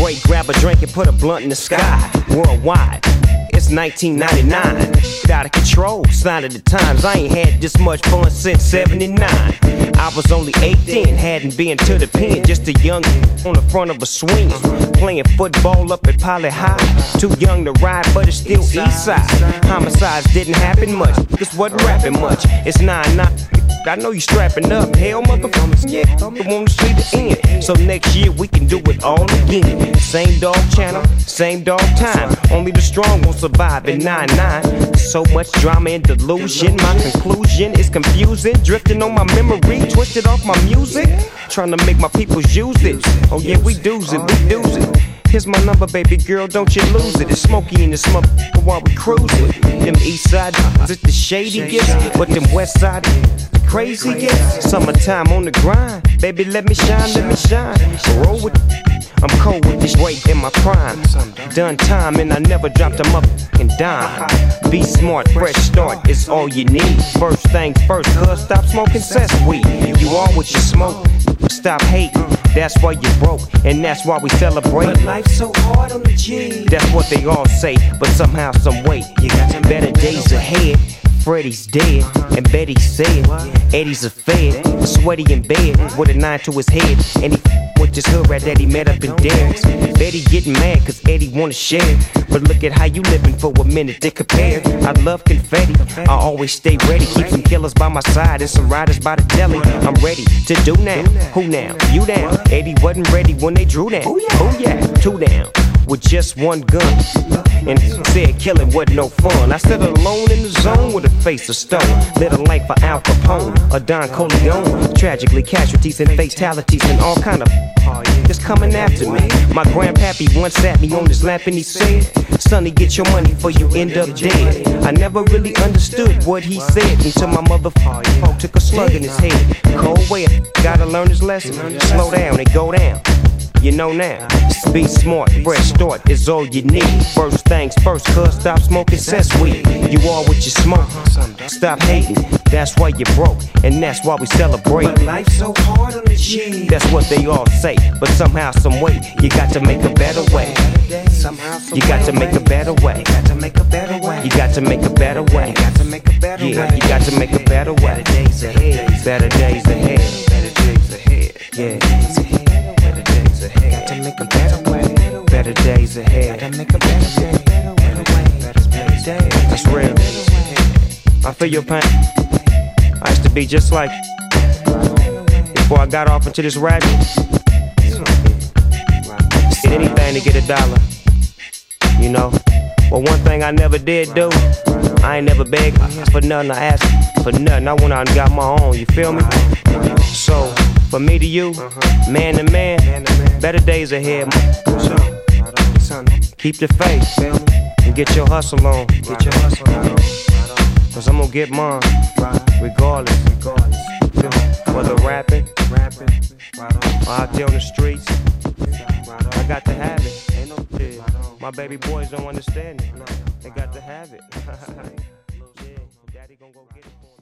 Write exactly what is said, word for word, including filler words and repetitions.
break, grab a drink and put a blunt in the sky. Worldwide, it's nineteen ninety-nine. Out of control, sign of the times. I ain't had this much fun since seventy-nine. I was only eighteen, hadn't been to the pen. Just a young on the front of a swing, playing football up at Poly High. Too young to ride, but it's still east side. Homicides didn't happen much, this wasn't rapping much. It's nine nine. I know you strapping up, hell motherfuckers, yeah, I wanna see the end. So next year we can do it all again. Same dog channel, same dog time. Only the strong will survive in nine nine. So much drama and delusion. My conclusion is confusing. Drifting on my memory, twisted off my music. Trying to make my people use it. Oh yeah, we do's it, we do's it. Here's my number, baby girl, don't you lose it. It's smoky in the smoke while we cruising. Them east side, it's the shadiest, but them west side, the craziest. Summertime on the grind, baby, let me shine, let me shine. Roll with, I'm cold with this weight in my prime. Done time and I never dropped a motherfucking dime. Be smart, fresh start is all you need. First things first, cuz stop smoking cess weed. You are what you smoke, stop hating. That's why you broke, and that's why we celebrate. But life's so hard on the G. That's what they all say, but somehow, some way, you got some better days ahead. Freddie's dead, and Betty said Eddie's a fed, sweaty in bed with a nine to his head, and he with this hood rat that he met up in Derrick's. Betty getting mad cause Eddie wanna share, but look at how you living for a minute to compare. I love confetti, I always stay ready, keep some killers by my side and some riders by the deli. I'm ready to do now, who now? You down? Eddie wasn't ready when they drew down. Oh yeah, two down with just one gun, and said killing wasn't no fun. I stood alone in the zone with a face of stone. Lit a light for Al Capone or Don Corleone. Tragically casualties and fatalities and all kind of just coming after me. My grandpappy once sat me on his lap and he said, "Sonny, get your money before you end up dead." I never really understood what he said until my motherfucker took a slug in his head. Cold way, gotta learn his lesson. Slow down and go down. You know now, be smart, fresh start is all you need. First things first, cuz stop smoking cess weed. You are what you smoke, stop hating. That's why you broke, and that's why we celebrate. But life's so hard on the G. That's what they all say, but somehow, some way, you got to make a better way. You got to make a better way. You got to make a better way. You got to make a better way. You got to make a better way. Yeah, you got to make a better way. Better days ahead. Better days ahead. Better days ahead. Yeah. Better days ahead. Got to make a better way. Better days ahead. Got to make a better way. Better way. Better days. That's real. I feel your pain. I used to be just like before I got off into this rap. Did anything to get a dollar, you know. But one thing I never did do, I ain't never begged for nothing. I asked for nothing. I went out and got my own. You feel me? So for me to you, man to man, better days ahead. Keep the faith and get your hustle on. Get your hustle on. Cause I'm gonna get mine, regardless, regardless. Whether rapping, rapping, or out there on the streets, I got to have it. Ain't no fear. My baby boys don't understand it. They got to have it. Yeah, daddy gonna go get it for me.